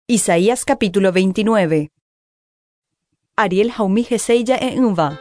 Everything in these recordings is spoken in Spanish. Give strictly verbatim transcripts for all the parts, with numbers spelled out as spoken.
Isaías capítulo veintinueve. Ariel haumi Jeseya e Inva.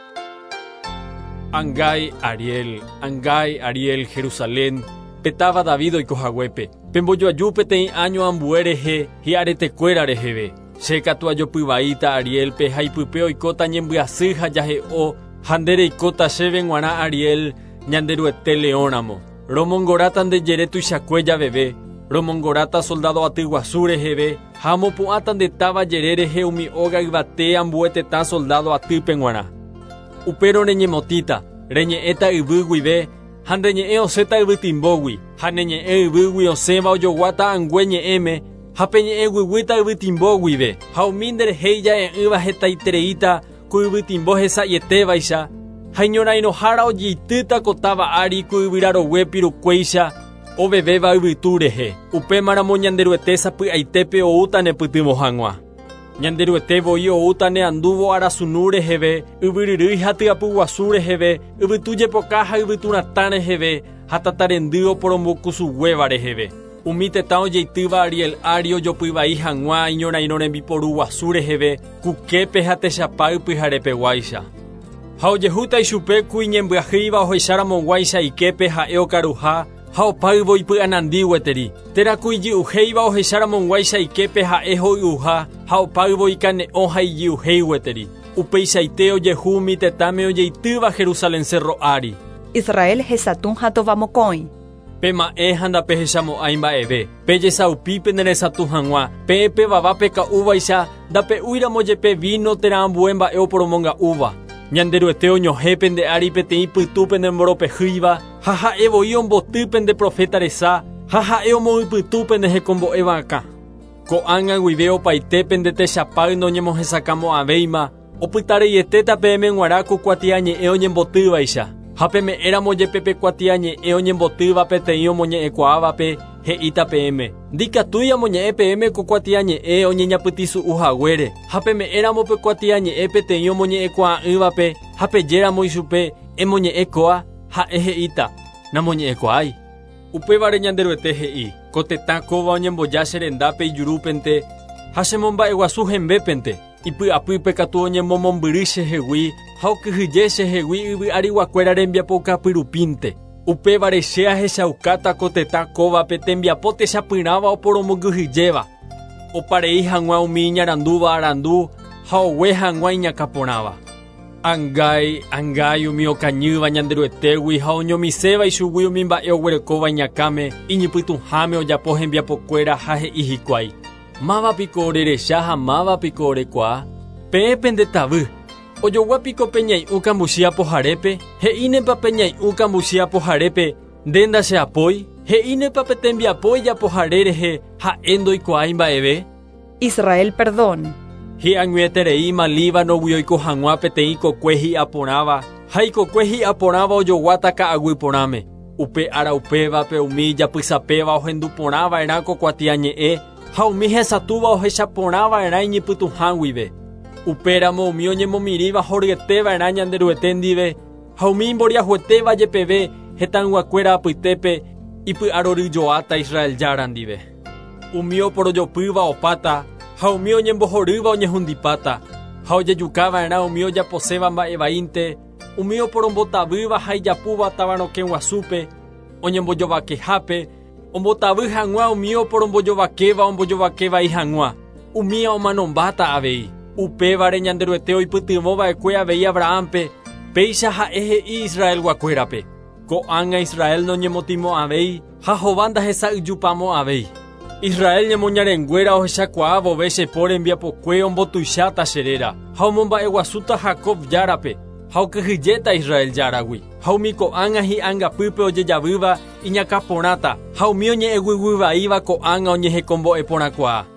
Angai Ariel, Angai Ariel Jerusalén, petaba David y cojahuepe. Pemboyo ayúpete en año ambuereje, y arete cuerarejebe. Seca tu ayopübaita Ariel, peja y pupeo y cota ñembuasija yaje o, handere y cota sheven guana Ariel, ñanderuete leónamo. Romongoratan de yeretu y shacuella bebé. Romongorata soldado atiguasure hebe, hamo puatan de taba yerere heumi oga y bate ambuete ta soldado atipenguana. Upero reñemotita, reñe eta ibugui be, han reñe e oseta ibutimbogui, han reñe e ibugui oseba oyoguata angüeñe eme, hapeñe e guiguita ibutimbogui be, hauminder heya en iba heta itereita, ku ibutimbo hesa yeteba isha, hañora inohara oyitita kotaba ari ku ibiraro wepiru kweisha, o bebeba ibitureje, upe maramo ñanderuete sapi aitepe o utane pytimohagua. Ñanderuete voi o utane anduvo arasunure hebe, ibiriri hati apuguasure hebe, ibituje pokaja ibituratane hebe, hatatarendio porombokusu huevare hebe. Umite tao yeitiba Ariel ario yopyvai hagua iñora inoремbiporuguasure hebe, kukepe hate chapai pyharepe guaisha. Haojehuta ichupe kuiñembyahýiva oheicharamo guaisha ikepe ha'e okaruha, haopáyvo ipy anandígueteri. Terakuiji uheiva ohecharamo guaisha ikepe ha'e hoyuha, haopáyvo ikane'õ ha ijiuhéigueteri. Upeichaite ojehumi tetãme ojeitýva Jerusalén cerro ári. Israel hesatũ ha tovamokõi. Pe ma'ẽ ha ndapehechamo'ãi mba'eve. Pe jesaupípe neresatu hag̃ua. Pe pe vava pe ka'úvaicha ndape'úiramo jepe vino terambue mba'e oporomonga'úva. Ñanderuete oñohẽ pende ári peteĩ pytúpe nemboropehýiva, ha ha'e voi omboty pende profeta resa, ha ha'e omoĩpytũ pende hekombo'e vaka. Ko'ág̃a guive opaite pende techapáy noñemohesakamo'ãvéima, opytareiete peẽme g̃uarã ku kuatiañe'ẽ oñembotývaicha. Ha peme'éramo jepe pe kuatiañe'ẽ oñembotýva peteĩ omoñe'ẽkuaávape, he'íta peẽme. Ndikatúi amoñe'ẽ peẽme ku kuatiañe'ẽ oñeñapytisu'uhaguére. Ha peme'éramo pe kuatiañe'ẽ peteĩ omoñe'ẽkuaa'ỹvape, ha pejéramo ichupe emoñe'ẽkóa, ha'e he'íta. Namoñe'ẽkuaái. Upévare ñanderuete he'i, ko tetã kóva oñemboja che rendápe ijurúpente, ha chemomba'eguasu hembépente. Ipy'apýpe katu oñemomombyry chehegui, ha okyhyje chehegui yvy'ariguakuéra rembiapo kapyrupínte. Upévare che ahechaukáta ko tetã kóvape tembiapo techapyrãva oporomokyhyjéva. Oparei hag̃ua umi iñarandúva arandu, ha ogue hag̃ua iñakaporãva. Angai, angai umi okañýva ñanderuetégui ha oñomiséva ichugui umi mba'e oguerekóva iñakáme, iñipytuháme ojapo hembiapokuéra ha he'i hikuái. Mávapiko orerecha ha mávapiko orekuaa. Peẽpente tavy. Ojoguapiko peñai'ũ kambuchi apoharépe, he'ínepa peñai'ũ kambuchi apoharépe, nde ndacheapói, he'ínepa pe tembiapo ijapohare rehe, ha'e ndoikuaái mba'eve. Israel perdón. Hi'ãngüeterei Malívanogui oiko hag̃ua peteĩ kokue hi'aporãva, ha ikokue hi'aporãva ojoguáta ka'aguy porãme. Upe araupévape umi japysapéva ohenduporãva'erã ko kuatiañe'ẽ, ha umi hesatúva ohechaporãva'erã iñipytuhã guive. Upéramo umi oñemomiríva horyeteva'erã ñanderuete ndive, ha umi imboriahuetéva jepeve hetãnguakuéra apytépe ipy'aroryjoáta Israel jára ndive. Umi oporojopýva opáta, ha umi oñembohorýva oñehundipáta, ha ojejukava'erã umi ojaposéva mba'evaínte, umi oporombotavýva ha ijapúva tavaroke guasúpe, oñembojovakehápe, ombotavy hag̃ua umi oporombojovakéva ombojovakevai hag̃ua, umi omanombáta avei. Upévare ñanderuete oipytyvõva'ekue avei Abrahampe, péicha ha'e he'i Israel guakuérape. Ko'ág̃a Israel noñemotimo'ãvéi, ha hova ndahesa'yjupámo'ãvéi. Israel ñemoñarenguéra ohechakuaa vove chepo rembiapokue ombotuicháta cheréra, ha omomba'eguasúta Jacob járape, ha okyhyjéta Israel járagui, ha umi ko'ág̃a hi'ãngapýpe ojejavýva iñakaporãta, ha umi oñe'ẽguiguivaíva ko'ág̃a oñehekombo'e porãkuaa.